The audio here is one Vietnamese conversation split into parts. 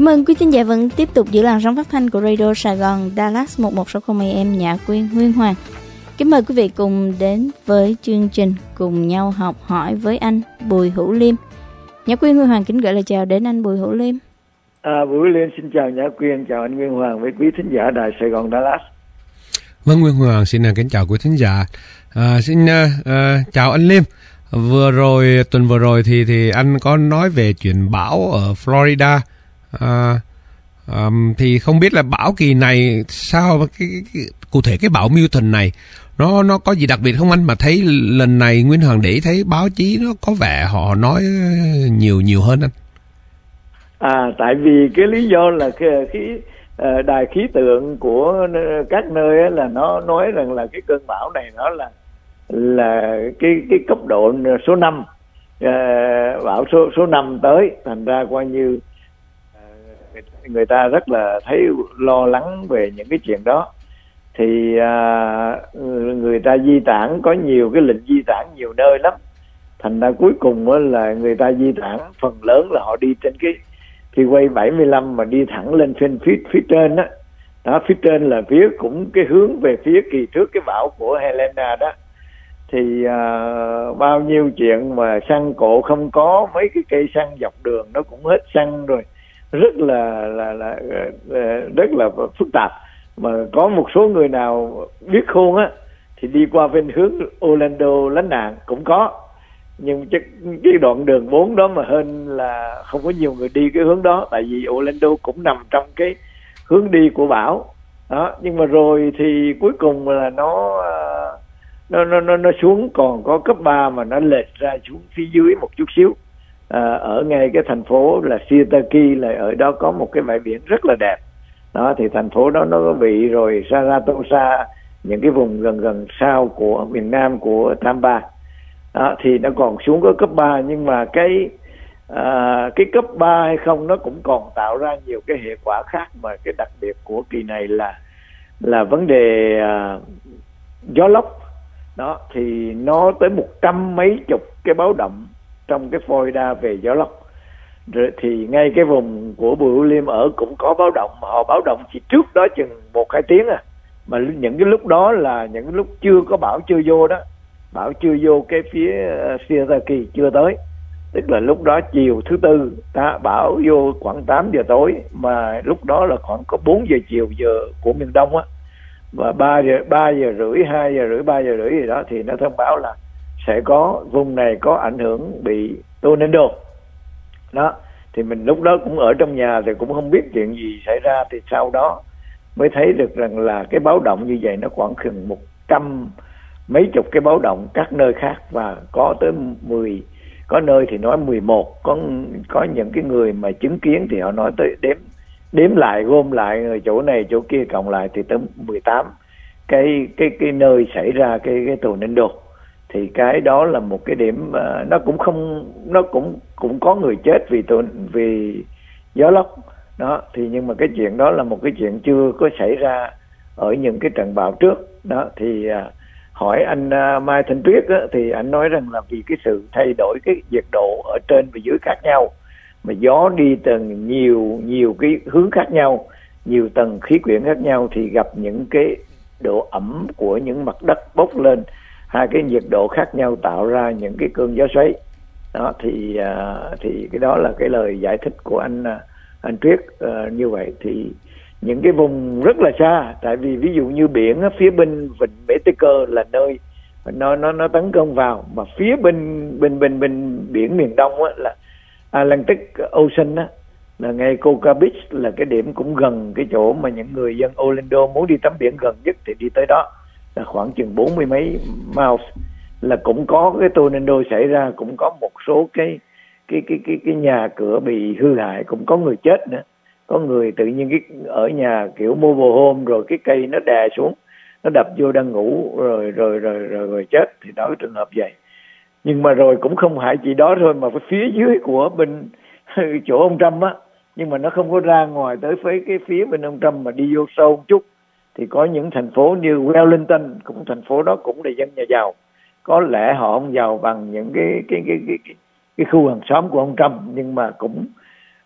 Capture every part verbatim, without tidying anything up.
Cảm ơn quý thính giả vẫn tiếp tục giữ làn sóng phát thanh của Radio Sài Gòn Dallas một một sáu không A M Nhã Quyên Nguyên Hoàng. Kính mời quý vị cùng đến với chương trình Cùng nhau học hỏi với anh Bùi Hữu Liêm. Nhã Quyên Nguyên Hoàng kính gửi lời chào đến anh Bùi Hữu Liêm. À, Bùi Hữu Liêm xin chào Nhã Quyên, chào anh Nguyên Hoàng với quý thính giả Đài Sài Gòn Dallas. Vâng, Nguyên Hoàng xin kính chào quý thính giả. À, xin uh, chào anh Liêm. Vừa rồi tuần vừa rồi thì thì anh có nói về chuyện bão ở Florida. À, um, thì không biết là bão kỳ này sao cái, cái, cái cụ thể cái bão Milton này nó nó có gì đặc biệt không anh? Mà thấy lần này Nguyên Hoàng để thấy báo chí nó có vẻ họ nói nhiều nhiều hơn anh. À, tại vì cái lý do là cái, cái uh, đài khí tượng của các nơi ấy là nó nói rằng là cái cơn bão này nó là là cái cái cấp độ số năm, uh, bão số số năm tới, thành ra coi như uh, người ta rất là thấy lo lắng về những cái chuyện đó. Thì uh, người ta di tản, có nhiều cái lệnh di tản nhiều nơi lắm, thành ra cuối cùng là người ta di tản phần lớn là họ đi trên cái freeway bảy mươi lăm mà đi thẳng lên trên phía phía trên đó. Đó, phía trên là phía cũng cái hướng về phía kỳ trước cái bão của Helena đó. Thì uh, bao nhiêu chuyện mà xăng cộ không có, mấy cái cây xăng dọc đường nó cũng hết xăng rồi, rất là là là rất là phức tạp. Mà có một số người nào biết khôn á thì đi qua bên hướng Orlando lánh nạn cũng có, nhưng chắc cái đoạn đường bốn đó mà hơn là không có nhiều người đi cái hướng đó, tại vì Orlando cũng nằm trong cái hướng đi của bão đó. Nhưng mà rồi thì cuối cùng là nó nó nó nó, nó xuống còn có cấp ba mà nó lệch ra xuống phía dưới một chút xíu. À, ở ngay cái thành phố là Sitaki, là ở đó có một cái bãi biển rất là đẹp đó, thì thành phố đó nó có bị rồi Saratoga, những cái vùng gần gần sau của miền nam của Tampa đó, thì nó còn xuống có cấp ba. Nhưng mà cái à, cái cấp ba hay không nó cũng còn tạo ra nhiều cái hệ quả khác. Mà cái đặc biệt của kỳ này là là vấn đề à, gió lốc đó, thì nó tới một trăm mấy chục cái báo động trong cái Florida về gió lốc. Rồi thì ngay cái vùng của Bùi Hữu Liêm ở cũng có báo động, mà họ báo động chỉ trước đó chừng một hai tiếng à, mà những cái lúc đó là những cái lúc chưa có bão chưa vô đó, bão chưa vô cái phía uh, Sitaki chưa tới, tức là lúc đó chiều thứ tư ta bão vô khoảng tám giờ tối, mà lúc đó là khoảng có bốn giờ chiều giờ của miền Đông á, và ba giờ ba giờ rưỡi hai giờ rưỡi ba giờ rưỡi gì đó thì nó thông báo là sẽ có vùng này có ảnh hưởng bị tornado đó. Thì mình lúc đó cũng ở trong nhà thì cũng không biết chuyện gì xảy ra, thì sau đó mới thấy được rằng là cái báo động như vậy nó khoảng gần một trăm mấy chục cái báo động các nơi khác, và có tới mười, có nơi thì nói mười một, có có những cái người mà chứng kiến thì họ nói tới đếm đếm lại gom lại người chỗ này chỗ kia cộng lại thì tới mười tám cái cái cái nơi xảy ra cái cái tornado. Thì cái đó là một cái điểm uh, nó cũng không nó cũng cũng có người chết vì vì gió lốc đó. Thì nhưng mà cái chuyện đó là một cái chuyện chưa có xảy ra ở những cái trận bão trước đó. Thì uh, hỏi anh uh, Mai Thanh Tuyết á, thì anh nói rằng là vì cái sự thay đổi cái nhiệt độ ở trên và dưới khác nhau, mà gió đi từng nhiều nhiều cái hướng khác nhau, nhiều tầng khí quyển khác nhau, thì gặp những cái độ ẩm của những mặt đất bốc lên, hai cái nhiệt độ khác nhau tạo ra những cái cơn gió xoáy đó. Thì uh, thì cái đó là cái lời giải thích của anh uh, anh Tuyết. Uh, như vậy thì những cái vùng rất là xa, tại vì ví dụ như biển á, phía bên vịnh Mexico là nơi nó nó nó tấn công vào, mà phía bên bên bên bên biển miền Đông á, là Atlantic Ocean á, là ngay Cocoa Beach là cái điểm cũng gần cái chỗ mà những người dân Orlando muốn đi tắm biển gần nhất thì đi tới đó, là khoảng chừng bốn mươi mấy miles, là cũng có cái tornado xảy ra, cũng có một số cái cái cái cái cái nhà cửa bị hư hại, cũng có người chết nữa, có người tự nhiên cái ở nhà kiểu mobile home rồi cái cây nó đè xuống, nó đập vô đang ngủ rồi rồi rồi rồi, rồi chết, thì đó cái trường hợp vậy. Nhưng mà rồi cũng không hại chỉ đó thôi, mà phía dưới của bên chỗ ông Trump á, nhưng mà nó không có ra ngoài tới phía cái phía bên ông Trump mà đi vô sâu một chút, thì có những thành phố như Wellington, cũng thành phố đó cũng là dân nhà giàu, có lẽ họ không giàu bằng những cái cái cái cái cái, cái khu hàng xóm của ông Trump, nhưng mà cũng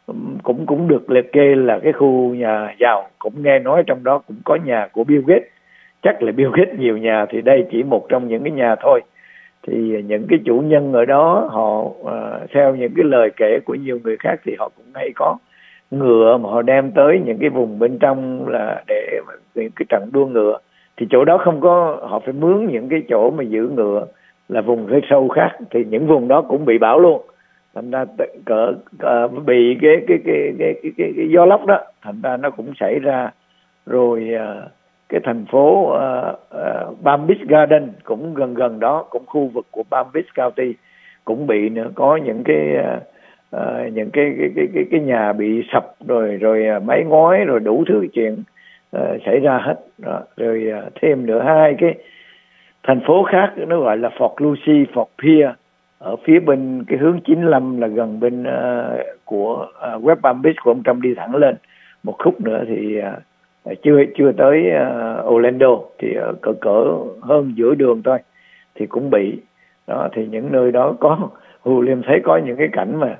cũng cũng được liệt kê là cái khu nhà giàu. Cũng nghe nói trong đó cũng có nhà của Bill Gates. Chắc là Bill Gates nhiều nhà, thì đây chỉ một trong những cái nhà thôi. Thì những cái chủ nhân ở đó họ uh, theo những cái lời kể của nhiều người khác thì họ cũng hay có ngựa mà họ đem tới những cái vùng bên trong là để những cái trận đua ngựa. Thì chỗ đó không có, họ phải mướn những cái chỗ mà giữ ngựa là vùng hơi sâu khác, thì những vùng đó cũng bị bão luôn. Thành ra cỡ, cỡ bị cái cái cái cái cái, cái, cái gió lốc đó, thành ra nó cũng xảy ra. Rồi uh, cái thành phố uh, uh, Palm Beach Garden cũng gần gần đó, cũng khu vực của Palm Beach County cũng bị nữa, có những cái uh, uh, những cái cái, cái cái cái nhà bị sập rồi rồi uh, mái ngói rồi đủ thứ chuyện uh, xảy ra hết đó. Rồi uh, thêm nữa hai cái thành phố khác nó gọi là Fort Lucy, Fort Pierre ở phía bên cái hướng chín mươi lăm là gần bên uh, của uh, West Palm Beach của ông Trump, đi thẳng lên một khúc nữa thì uh, chưa chưa tới uh, Orlando, thì uh, cỡ cỡ hơn giữa đường thôi thì cũng bị đó. Thì những nơi đó có William thấy có những cái cảnh mà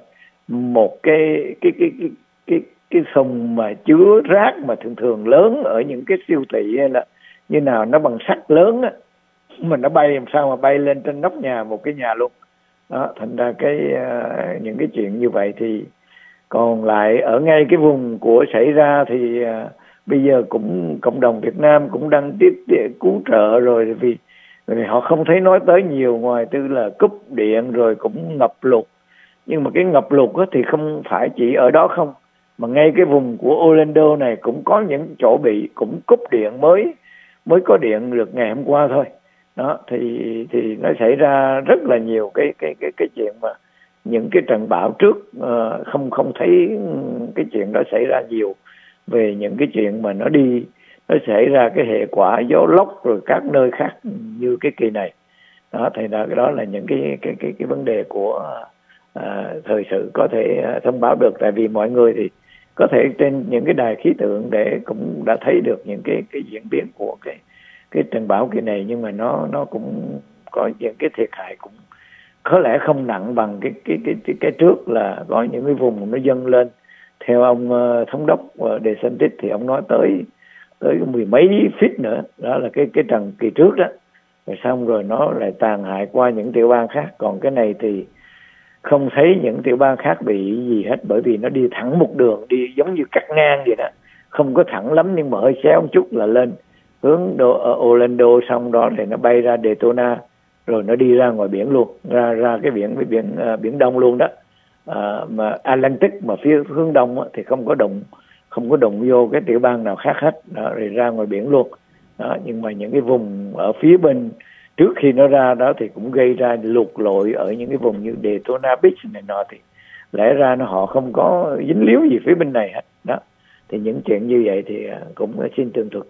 một cái cái cái cái cái cái thùng mà chứa rác mà thường thường lớn ở những cái siêu thị hay là như nào, nó bằng sắt lớn á, mà nó bay làm sao mà bay lên trên nóc nhà một cái nhà luôn đó. Thành ra cái uh, những cái chuyện như vậy. Thì còn lại ở ngay cái vùng của xảy ra thì uh, bây giờ cũng cộng đồng Việt Nam cũng đang tiếp, tiếp cứu trợ rồi, vì, vì họ không thấy nói tới nhiều, ngoài tư là cúp điện rồi cũng ngập lụt. Nhưng mà cái ngập lụt thì không phải chỉ ở đó không, mà ngay cái vùng của Orlando này cũng có những chỗ bị cũng cúp điện, mới mới có điện được ngày hôm qua thôi đó. Thì thì nó xảy ra rất là nhiều cái cái cái cái chuyện mà những cái trận bão trước uh, không không thấy cái chuyện đó xảy ra nhiều, về những cái chuyện mà nó đi nó xảy ra cái hệ quả gió lốc rồi các nơi khác như cái kỳ này đó. Thì đó, đó là những cái cái cái cái vấn đề của uh, thời sự có thể uh, thông báo được. Tại vì mọi người thì có thể trên những cái đài khí tượng để cũng đã thấy được những cái cái diễn biến của cái cái trận bão kỳ này, nhưng mà nó nó cũng có những cái thiệt hại cũng có lẽ không nặng bằng cái cái cái cái, cái trước, là có những cái vùng nó dâng lên. Theo ông uh, thống đốc uh, DeSantis thì ông nói tới tới mười mấy feet nữa, đó là cái cái trận kỳ trước đó. Rồi xong rồi nó lại tàn hại qua những tiểu bang khác. Còn cái này thì không thấy những tiểu bang khác bị gì hết, bởi vì nó đi thẳng một đường, đi giống như cắt ngang vậy đó, không có thẳng lắm nhưng mà hơi xéo một chút là lên hướng đô, uh, Orlando, xong đó thì nó bay ra Daytona, rồi nó đi ra ngoài biển luôn, ra ra cái biển cái biển uh, biển Đông luôn đó. Uh, mà Atlantic mà phía hướng đông á, thì không có đụng không có đụng vô cái tiểu bang nào khác hết đó, rồi ra ngoài biển luôn đó. Nhưng mà những cái vùng ở phía bên trước khi nó ra đó thì cũng gây ra lụt lội ở những cái vùng như Daytona Beach này nọ, thì lẽ ra nó họ không có dính líu gì phía bên này hết đó. Thì những chuyện như vậy thì cũng xin tường thuật.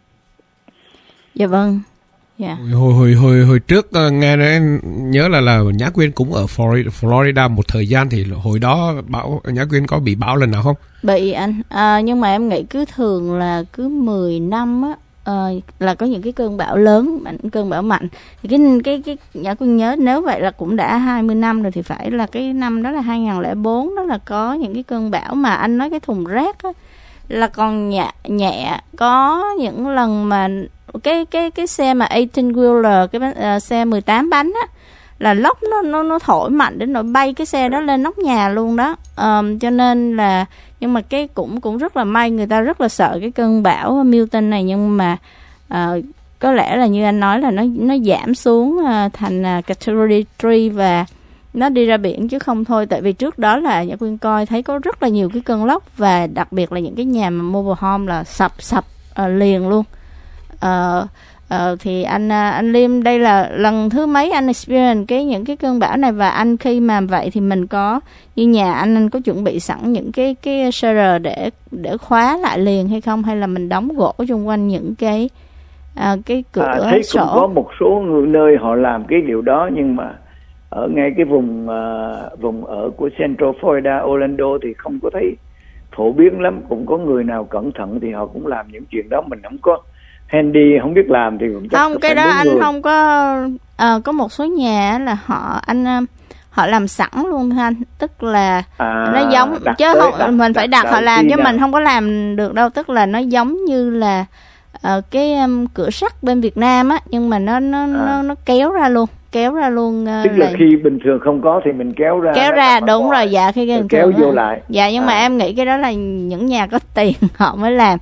Dạ vâng. Yeah. Hồi hồi hồi hồi trước uh, nghe nói, nhớ là là Nhã Quyên cũng ở Florida, Florida một thời gian, thì hồi đó bão Nhã Quyên có bị bão lần nào không? Bị anh, à, nhưng mà em nghĩ cứ thường là cứ mười năm á uh, là có những cái cơn bão lớn, mạnh cơn bão mạnh. Thì cái cái cái Nhã Quyên nhớ nếu vậy là cũng đã hai mươi năm rồi, thì phải là cái năm đó là hai không không bốn, đó là có những cái cơn bão mà anh nói cái thùng rác á là còn nhẹ nhẹ, có những lần mà cái cái cái xe mà eighteen wheeler, cái uh, xe mười tám bánh á, là lốc nó nó nó thổi mạnh đến nỗi bay cái xe đó lên nóc nhà luôn đó. Um, cho nên là, nhưng mà cái cũng cũng rất là may, người ta rất là sợ cái cơn bão Milton này, nhưng mà uh, có lẽ là như anh nói là nó nó giảm xuống uh, thành uh, category ba, và nó đi ra biển chứ không thôi. Tại vì trước đó là Nhã Quyên coi thấy có rất là nhiều cái cơn lốc, và đặc biệt là những cái nhà mà mobile home là sập sập uh, liền luôn. Uh, uh, thì anh uh, anh Liêm, đây là lần thứ mấy anh experience cái những cái cơn bão này, và anh khi mà vậy thì mình có như nhà anh anh có chuẩn bị sẵn những cái cái shutter để để khóa lại liền hay không, hay là mình đóng gỗ xung quanh những cái uh, cái cửa à, thấy sổ? cũng có một số người nơi họ làm cái điều đó, nhưng mà ở ngay cái vùng uh, vùng ở của Central Florida, Orlando thì không có thấy phổ biến lắm. Cũng có người nào cẩn thận thì họ cũng làm những chuyện đó, mình không có handy, không biết làm thì cũng chắc không. Cái đó anh người. không có uh, có một số nhà là họ anh uh, họ làm sẵn luôn anh, tức là à, nó giống chứ tới, không đặt, mình phải đặt, đặt họ làm chứ nào. mình không có làm được đâu, tức là nó giống như là uh, cái um, cửa sắt bên Việt Nam á, nhưng mà nó nó à. nó nó kéo ra luôn, kéo ra luôn. Uh, tức là, là khi bình thường không có thì mình kéo ra, kéo ra đúng rồi, rồi dạ khi bình kéo thường vô lại. Dạ nhưng à. mà em nghĩ cái đó là những nhà có tiền họ mới làm.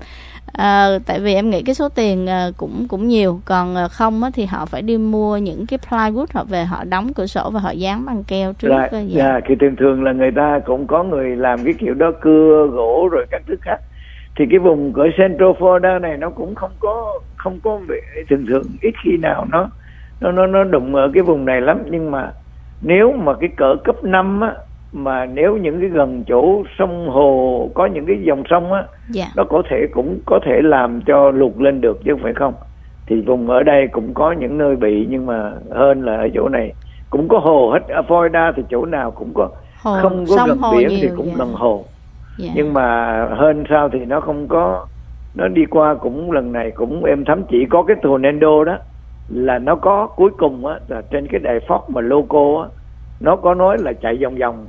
À, tại vì em nghĩ cái số tiền uh, cũng cũng nhiều, còn uh, không á, thì họ phải đi mua những cái plywood, họ về họ đóng cửa sổ và họ dán băng keo trước. Right. Dạ, dạ. Yeah, thì thường thường là người ta cũng có người làm cái kiểu đó, cưa gỗ rồi các thứ khác. Thì cái vùng của Central Florida này nó cũng không có không có thường thường ít khi nào nó nó nó nó đụng ở cái vùng này lắm. Nhưng mà nếu mà cái cỡ cấp năm á, mà nếu những cái gần chỗ sông hồ có những cái dòng sông á, yeah. nó có thể cũng có thể làm cho lụt lên được chứ không phải không. Thì vùng ở đây cũng có những nơi bị, nhưng mà hơn là ở chỗ này cũng có hồ hết. Ở Florida thì chỗ nào cũng có hồ, không có gần biển nhiều, thì cũng yeah. gần hồ. Yeah. Nhưng mà hơn sao thì nó không có, nó đi qua cũng lần này cũng em thấm, chỉ có cái tornado đó là nó có cuối cùng á, là trên cái đài Fox mà loco á, nó có nói là chạy vòng vòng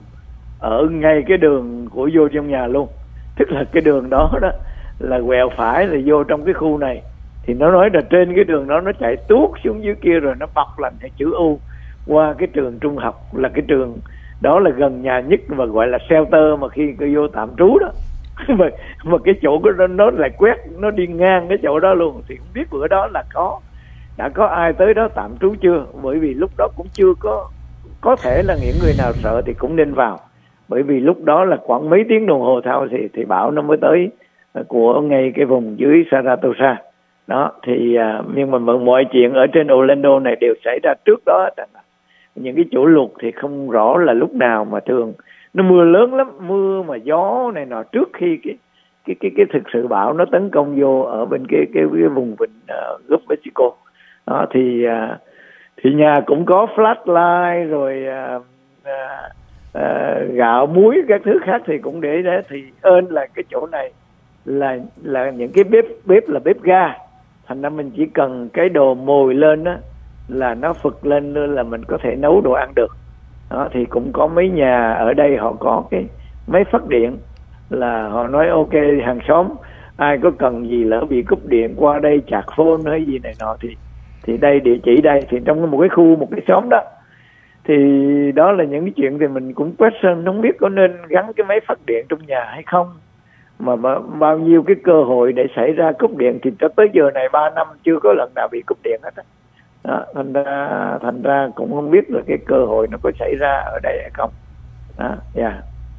ở ngay cái đường của vô trong nhà luôn. Tức là cái đường đó đó là quẹo phải là vô trong cái khu này, thì nó nói là trên cái đường đó nó chạy tuốt xuống dưới kia rồi nó bọc lạnh cái chữ U qua cái trường trung học, là cái trường đó là gần nhà nhất mà gọi là shelter mà khi cứ vô tạm trú đó. mà, mà cái chỗ đó nó lại quét, nó đi ngang cái chỗ đó luôn. Thì không biết bữa đó là có đã có ai tới đó tạm trú chưa, bởi vì lúc đó cũng chưa có có thể là những người nào sợ thì cũng nên vào, bởi vì lúc đó là khoảng mấy tiếng đồng hồ sau thì thì bão nó mới tới của ngay cái vùng dưới Saratoga đó. Thì uh, nhưng mà mọi chuyện ở trên Orlando này đều xảy ra trước đó. Những cái chỗ lụt thì không rõ là lúc nào, mà thường nó mưa lớn lắm, mưa mà gió này nọ trước khi cái cái cái cái thực sự bão nó tấn công vô ở bên cái cái, cái vùng vịnh uh, Gulf Mexico đó. Thì uh, thì nhà cũng có flashlight rồi uh, uh, uh, gạo muối các thứ khác thì cũng để đó. Thì ơn là cái chỗ này là là những cái bếp bếp là bếp ga, thành ra mình chỉ cần cái đồ mồi lên á là nó phực lên nữa là mình có thể nấu đồ ăn được đó. Thì cũng có mấy nhà ở đây họ có cái máy phát điện, là họ nói ok hàng xóm ai có cần gì lỡ bị cúp điện qua đây chạc phone hay gì này nọ thì thì đây địa chỉ đây, thì trong một cái khu một cái xóm đó. Thì đó là những cái chuyện thì mình cũng question, không biết có nên gắn cái máy phát điện trong nhà hay không, mà bao nhiêu cái cơ hội để xảy ra cúp điện thì cho tới giờ này ba năm chưa có lần nào bị cúp điện hết đó. Thành ra thành ra cũng không biết là cái cơ hội nó có xảy ra ở đây hay không đó. Yeah.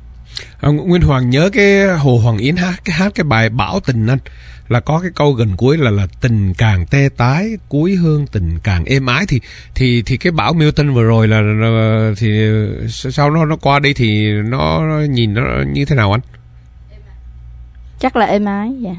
À, Nguyên Hoàng nhớ cái Hồ Hoàng Yến hát cái hát cái bài Bão Tình anh, là có cái câu gần cuối là là tình càng tê tái, cuối hương tình càng êm ái. Thì thì thì cái bão Milton vừa rồi là, là thì sau nó nó qua đây thì nó, nó nhìn nó như thế nào anh? Chắc là êm ái. Dạ.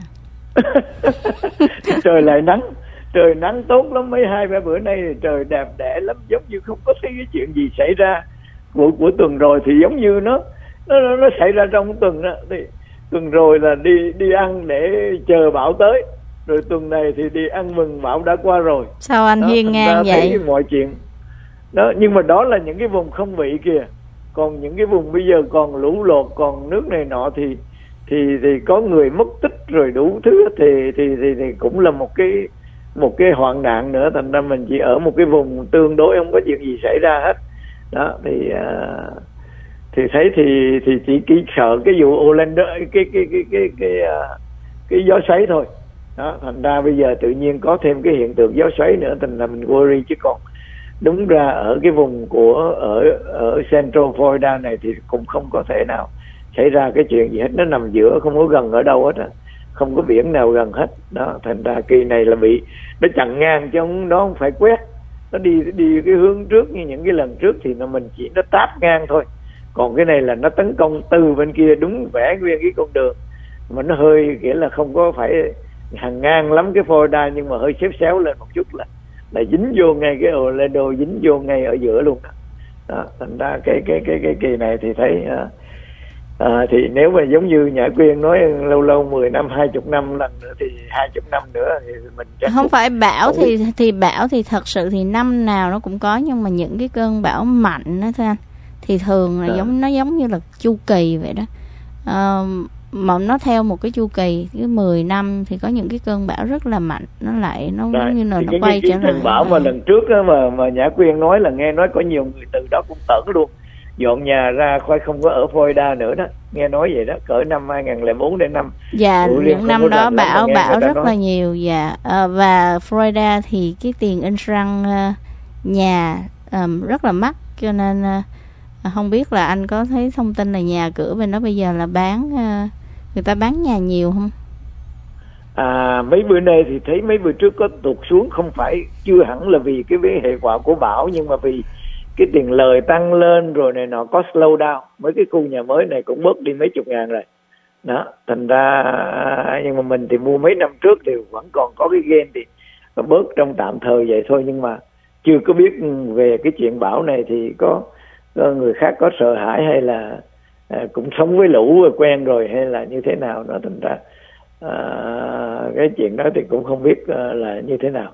Trời lại nắng, trời nắng tốt lắm, mấy hai ba bữa nay thì trời đẹp đẽ lắm, giống như không có thấy cái chuyện gì xảy ra. Của của tuần rồi thì giống như nó nó nó xảy ra trong tuần đó. Thì tuần rồi là đi đi ăn để chờ bão tới, rồi tuần này thì đi ăn mừng bão đã qua rồi. Sao anh hiên ngang vậy? Thấy mọi chuyện đó, nhưng mà đó là những cái vùng không bị kìa, còn những cái vùng bây giờ còn lũ lụt, còn nước này nọ thì thì thì có người mất tích rồi đủ thứ thì thì thì, thì cũng là một cái một cái hoạn nạn nữa. Thành ra mình chỉ ở một cái vùng tương đối không có chuyện gì xảy ra hết đó. Thì uh, thì thấy thì thì chỉ chỉ sợ cái vụ Orlando cái cái cái cái cái cái, uh, cái gió xoáy thôi đó. Thành ra bây giờ tự nhiên có thêm cái hiện tượng gió xoáy nữa, thành ra mình worry. Chứ còn đúng ra ở cái vùng của ở ở Central Florida này thì cũng không có thể nào xảy ra cái chuyện gì hết. Nó nằm giữa, không có gần ở đâu hết á, không có biển nào gần hết đó. Thành ra kỳ này là bị nó chặn ngang chứ không, nó không phải quét, nó đi đi cái hướng trước như những cái lần trước thì nó mình chỉ nó táp ngang thôi. Còn cái này là nó tấn công từ bên kia, đúng vẽ nguyên cái con đường mà nó hơi nghĩa là không có phải hàng ngang lắm cái Florida, nhưng mà hơi xéo xéo lên một chút là là dính vô ngay cái Orlando, dính vô ngay ở giữa luôn đó. Đó, thành ra cái cái cái cái kỳ này thì thấy uh, À, thì nếu mà giống như Nhã Quyên nói lâu lâu mười năm, hai chục năm lần nữa thì hai chục năm nữa thì mình chắc không phải bão thì thì bão thì thật sự thì năm nào nó cũng có, nhưng mà những cái cơn bão mạnh đó thôi anh, thì thường là à. giống nó giống như là chu kỳ vậy đó. À, mà nó theo một cái chu kỳ cái mười năm thì có những cái cơn bão rất là mạnh, nó lại nó giống như là nó quay trở lại. Cơn bão mà lần trước đó mà mà Nhã Quyên nói là nghe nói có nhiều người từ đó cũng tởn luôn, dọn nhà ra khỏi không có ở Florida nữa đó, nghe nói vậy đó, cỡ năm hai không không bốn đến năm. Dạ, những năm đó bão bão rất nói. là nhiều. Dạ, à, và Florida thì cái tiền insurance uh, nhà um, rất là mắc, cho nên uh, không biết là anh có thấy thông tin là nhà cửa bên đó bây giờ là bán uh, người ta bán nhà nhiều không? À, mấy bữa nay thì thấy mấy bữa trước có tụt xuống, không phải chưa hẳn là vì cái hệ quả của bão, nhưng mà vì cái tiền lời tăng lên rồi này nọ có slow down, mấy cái khu nhà mới này cũng bớt đi mấy chục ngàn rồi đó, thành ra nhưng mà mình thì mua mấy năm trước thì vẫn còn có cái gain thì nó bớt trong tạm thời vậy thôi, nhưng mà chưa có biết về cái chuyện bão này thì có, có người khác có sợ hãi hay là à, cũng sống với lũ rồi quen rồi hay là như thế nào đó, thành ra à, cái chuyện đó thì cũng không biết à, là như thế nào.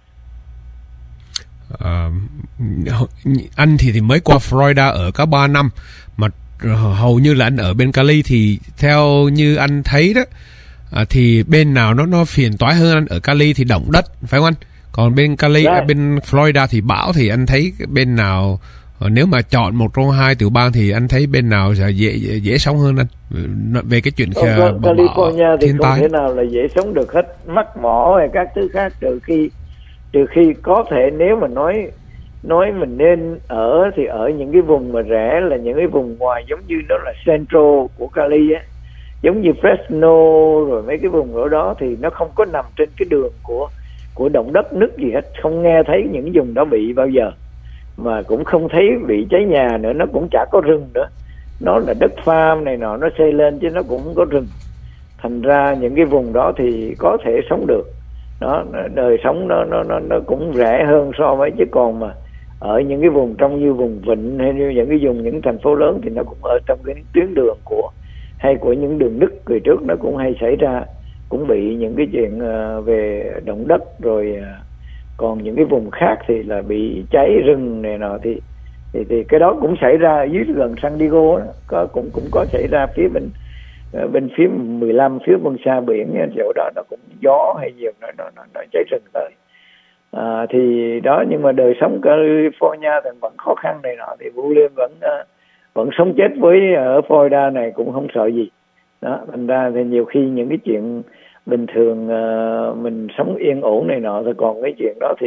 Uh, anh thì thì mới qua Florida ở có ba năm mà hầu như là anh ở bên Cali, thì theo như anh thấy đó à, thì bên nào nó nó phiền toái hơn anh? Ở Cali thì động đất phải không anh? Còn bên Cali à, bên Florida thì bão, thì anh thấy bên nào nếu mà chọn một trong hai tiểu bang thì anh thấy bên nào sẽ dễ dễ, dễ sống hơn anh về cái chuyện California bão, thì không thể nào là dễ sống được hết, mắc mỏ hay các thứ khác, trừ khi trừ khi có thể nếu mà nói nói mình nên ở thì ở những cái vùng mà rẻ, là những cái vùng ngoài giống như nó là Central của Cali á, giống như Fresno rồi mấy cái vùng ở đó thì nó không có nằm trên cái đường của của động đất nứt gì hết, không nghe thấy những vùng đó bị bao giờ, mà cũng không thấy bị cháy nhà nữa, nó cũng chả có rừng nữa, nó là đất farm này nọ, nó xây lên chứ nó cũng không có rừng, thành ra những cái vùng đó thì có thể sống được. Đó, đời sống nó nó nó nó cũng rẻ hơn so với, chứ còn mà ở những cái vùng trong như vùng vịnh hay như những cái vùng những thành phố lớn thì nó cũng ở trong cái tuyến đường của hay của những đường nứt người trước nó cũng hay xảy ra, cũng bị những cái chuyện uh, về động đất rồi, uh, còn những cái vùng khác thì là bị cháy rừng này nọ thì thì thì cái đó cũng xảy ra ở dưới gần San Diego đó. Có cũng cũng có xảy ra phía bên bên phía mười lăm phía bên xa biển chỗ đó nó cũng gió hay nhiều nó nó nó, nó cháy rừng tới à, thì đó, nhưng mà đời sống California thì vẫn khó khăn này nọ, thì William vẫn uh, vẫn sống chết với ở Florida này cũng không sợ gì đó, thành ra thì nhiều khi những cái chuyện bình thường uh, mình sống yên ổn này nọ, thì còn cái chuyện đó thì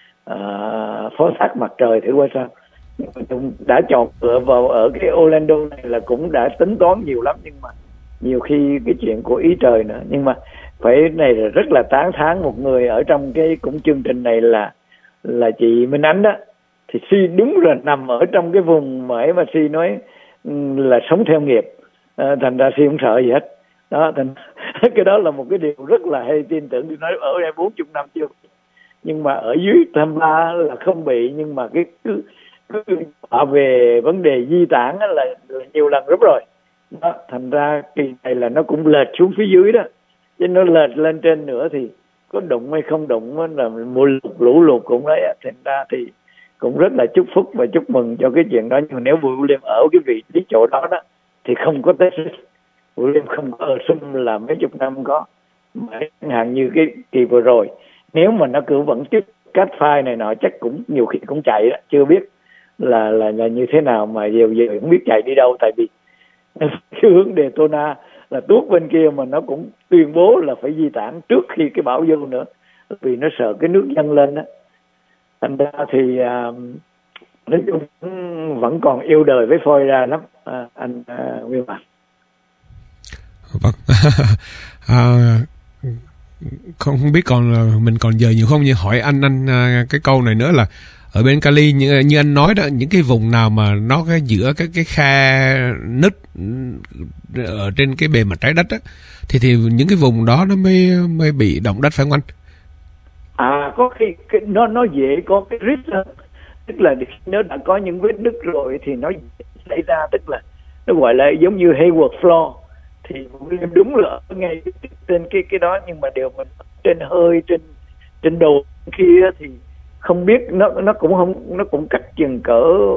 uh, phó thác mặt trời thử qua sao. Mình đã chọn lựa vào ở cái Orlando này là cũng đã tính toán nhiều lắm, nhưng mà nhiều khi cái chuyện của ý trời nữa. Nhưng mà phải này là rất là tán thán một người ở trong cái cũng chương trình này là là chị Minh Ánh đó, thì Si đúng là nằm ở trong cái vùng mà ấy mà Si nói là sống theo nghiệp, à, thành ra Si không sợ gì hết đó, thành cái đó là một cái điều rất là hay tin tưởng. Tôi nói ở đây bốn mươi năm chưa, nhưng mà ở dưới Tampa là không bị, nhưng mà cái cứ cứ về vấn đề di tản là, là nhiều lần lắm rồi đó, thành ra kỳ này là nó cũng lệch xuống phía dưới đó, chứ nó lệch lên trên nữa thì có đụng hay không đụng là mùa lũ lụt cũng đấy, thành ra thì cũng rất là chúc phúc và chúc mừng cho cái chuyện đó. Nhưng mà nếu William ở cái vị trí chỗ đó đó thì không có Texas, William không có ở Sum là mấy chục năm có, chẳng hạn như cái kỳ vừa rồi nếu mà nó cứ vẫn chức cát phai này nọ chắc cũng nhiều khi cũng chạy đó, chưa biết là là là như thế nào, mà giờ giờ không biết chạy đi đâu, tại vì cái hướng Daytona là tuốt bên kia mà nó cũng tuyên bố là phải di tản trước khi cái bão vô nữa, vì nó sợ cái nước dâng lên đó. Thành ra thì à, nói chung vẫn còn yêu đời với Florida lắm, à, anh à, Nguyên Hoàng. Vâng. à, không không biết còn mình còn giờ nhiều không, nhưng hỏi anh anh cái câu này nữa là ở bên Cali như, như anh nói đó, những cái vùng nào mà nó cái giữa cái cái khe nứt ở trên cái bề mặt trái đất á, thì thì những cái vùng đó nó mới mới bị động đất phải không anh? À, có khi cái, nó nó dễ có cái risk hơn, tức là nếu đã có những vết nứt rồi thì nó xảy ra, tức là nó gọi là giống như Hayward Floor, thì đúng là ngay trên cái cái đó, nhưng mà đều mình trên hơi trên trên đầu kia thì không biết, nó nó cũng không nó cũng cách chừng cỡ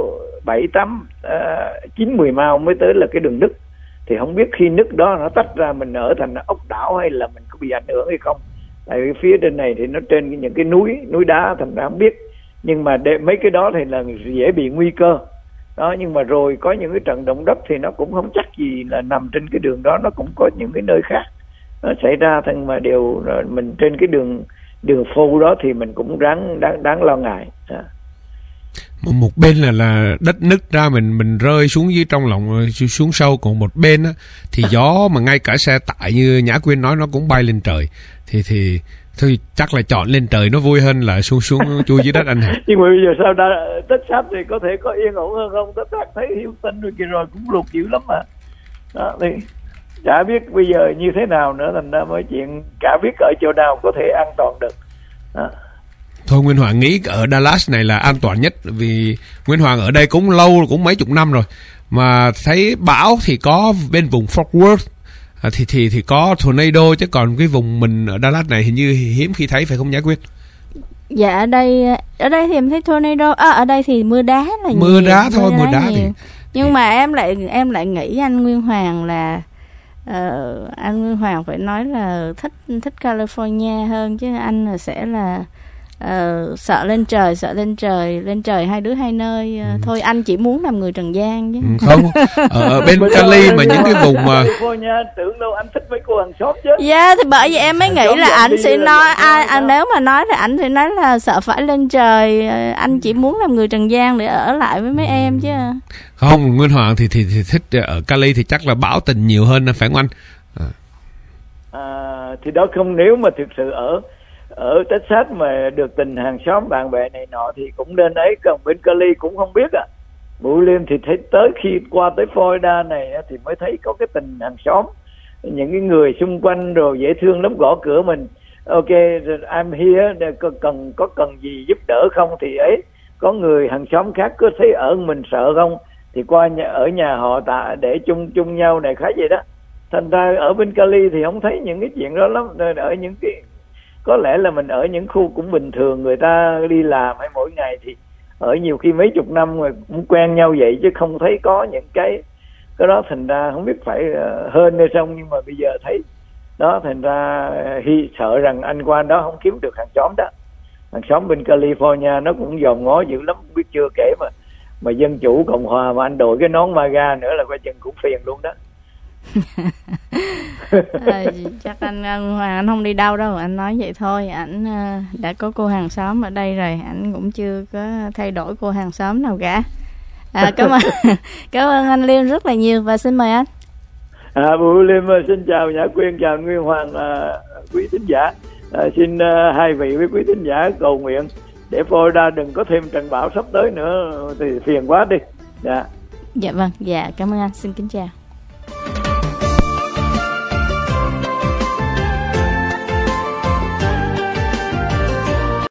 bảy tám chín mười mao mới tới là cái đường nứt. Thì không biết khi nứt đó nó tách ra mình ở thành ốc đảo hay là mình có bị ảnh hưởng hay không. Tại vì phía trên này thì nó trên những cái núi núi đá, thành ra không biết. Nhưng mà để, mấy cái đó thì là dễ bị nguy cơ đó. Nhưng mà rồi có những cái trận động đất thì nó cũng không chắc gì là nằm trên cái đường đó, nó cũng có những cái nơi khác nó xảy ra. Thành mà điều mình trên cái đường đường phù đó thì mình cũng đáng đáng đáng lo ngại. À. Một bên là là đất nứt ra, mình mình rơi xuống dưới trong lòng xuống sâu, còn một bên á thì gió mà ngay cả xe tải như Nhã Quyên nói nó cũng bay lên trời. Thì thì thôi chắc là chọn lên trời nó vui hơn là xuống xuống chui dưới đất anh hả? Nhưng mà bây giờ sao đã Texas thì có thể có yên ổn hơn không? Texas thấy Houston rồi kia rồi cũng lụt dữ lắm mà. Đó thì chả biết bây giờ như thế nào nữa, thành ra mới chuyện cả biết ở chỗ nào có thể an toàn được. Đó. Thôi Nguyên Hoàng nghĩ ở Dallas này là an toàn nhất, vì Nguyên Hoàng ở đây cũng lâu, cũng mấy chục năm rồi, mà thấy bão thì có bên vùng Fort Worth à, thì thì thì có tornado, chứ còn cái vùng mình ở Dallas này hình như hiếm khi thấy, phải không Nhã Quyên? Dạ ở đây ở đây thì em thấy tornado, à, ở đây thì mưa đá là nhiều. Mưa đá thôi, mưa, mưa đá, đá thì nhưng thì... mà em lại em lại nghĩ anh Nguyên Hoàng là uh, anh Nguyên Hoàng phải nói là thích thích California hơn, chứ anh là sẽ là Uh, sợ lên trời, sợ lên trời, lên trời hai đứa hai nơi. Uh, ừ. Thôi anh chỉ muốn làm người trần gian chứ. Ừ, không, ở bên Cali mà những cái vùng mà California tưởng đâu anh thích mấy cô hàng xóm chứ. Dạ yeah, thì bởi vì em mới nghĩ là ảnh sẽ nói ai à, nếu mà nói thì ảnh sẽ nói là sợ phải lên trời, anh chỉ muốn làm người trần gian để ở lại với mấy ừ. em chứ. Không, Nguyên Hoàng thì, thì thì thích ở Cali thì chắc là bão tình nhiều hơn, phải không anh? À. À, thì đó không, nếu mà thực sự ở ở Texas mà được tình hàng xóm bạn bè này nọ thì cũng nên ấy, còn bên Cali cũng không biết à. Bụi Liêm thì thấy tới khi qua tới Florida này thì mới thấy có cái tình hàng xóm, những cái người xung quanh rồi dễ thương lắm, gõ cửa mình, ok I'm here, có cần có cần gì giúp đỡ không thì ấy, có người hàng xóm khác có thấy ở mình sợ không thì qua nhà, ở nhà họ tạ để chung chung nhau này khá vậy đó. Thành ra ở bên Cali thì không thấy những cái chuyện đó lắm. Ở những cái có lẽ là mình ở những khu cũng bình thường, người ta đi làm hay mỗi ngày thì ở nhiều khi mấy chục năm rồi cũng quen nhau vậy, chứ không thấy có những cái cái đó. Thành ra không biết phải hơn hay không, nhưng mà bây giờ thấy đó, thành ra hy sợ rằng anh qua đó không kiếm được hàng xóm đó. Hàng xóm bên California nó cũng dòm ngó dữ lắm, biết chưa, kể mà mà dân chủ cộng hòa mà anh đội cái nón MAGA nữa là coi chừng cũng phiền luôn đó. à, chắc anh Hoàng anh không đi đâu đâu, anh nói vậy thôi. Ảnh đã có cô hàng xóm ở đây rồi, ảnh cũng chưa có thay đổi cô hàng xóm nào cả. À, cảm ơn cảm ơn anh Liêm rất là nhiều và xin mời anh. À, Bùi Liêm xin chào Nhã Quyên, chào Nguyên Hoàng, à, quý thính giả. À, xin uh, hai vị với quý thính giả cầu nguyện để Florida đừng có thêm trận bão sắp tới nữa thì phiền quá đi. Dạ. Dạ vâng, dạ cảm ơn anh, xin kính chào.